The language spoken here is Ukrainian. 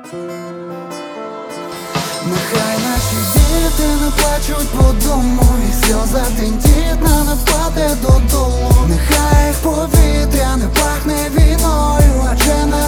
Нехай наші діти не плачуть по дому, і сльоза тендітна не впаде додолу. Нехай їх повітря не пахне війною, адже не